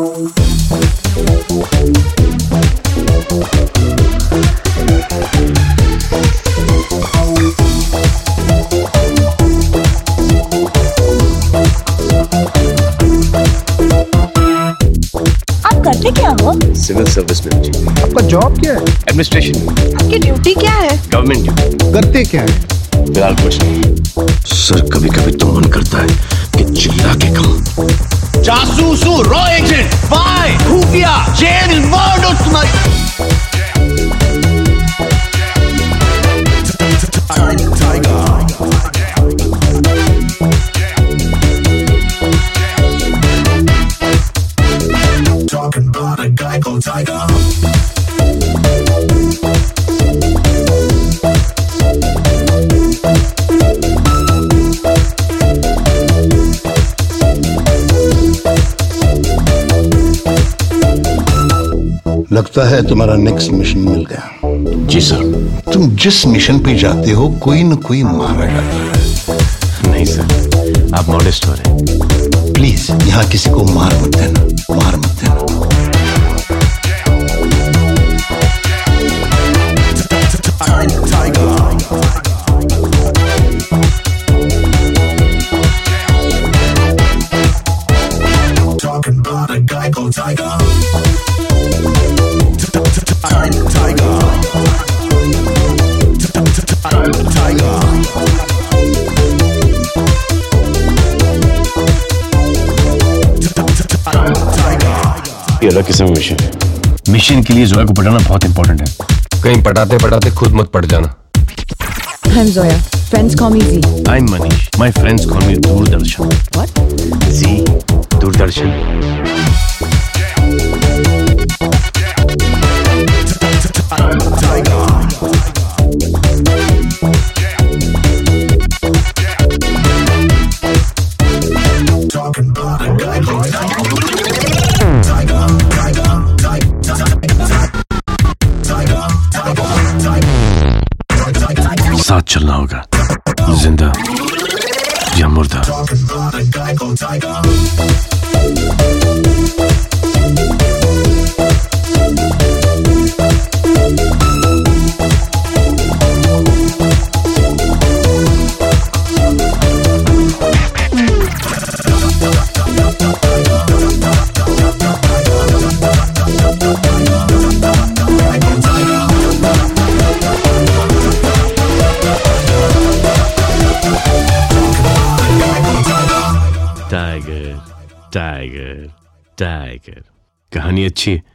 करते क्या हो? सिविल सर्विस में। आपका जॉब क्या है? एडमिनिस्ट्रेशन में। आपकी ड्यूटी क्या है? Government duty. करते क्या है? फिलहाल कुछ नहीं। सर कभी कभी तो मन करता है कि चिल्ला के कहूं। जासूस हूँ, रॉ एजेंट, स्पाई, खुफिया, जेल, इन्वॉल्व हो तुम्हारी। Talking about a guy called Tiger. लगता है तुम्हारा नेक्स्ट मिशन मिल गया। जी सर। तुम जिस मिशन पे जाते हो कोई न कोई मारा जाता है। नहीं सर, आप मॉडेस्ट हो रहे हैं। प्लीज यहाँ किसी को मार मत देना, मार मत देना। Talking about a guy called Tiger. ये अलग किस्म का मिशन है। मिशन के लिए जोया को पढ़ाना बहुत इंपॉर्टेंट है। कहीं पढ़ाते पढ़ाते खुद मत पढ़ जाना। I'm Zoya. Friends call me Z. I'm Manish. My friends call me Doordarshan. What? Z, Doordarshan. Talking about a guy called Tiger. साथ चलना होगा, जिंदा या मुर्दा। Talking about a guy called Tiger. Tiger Tiger Tiger. कहानी अच्छी है,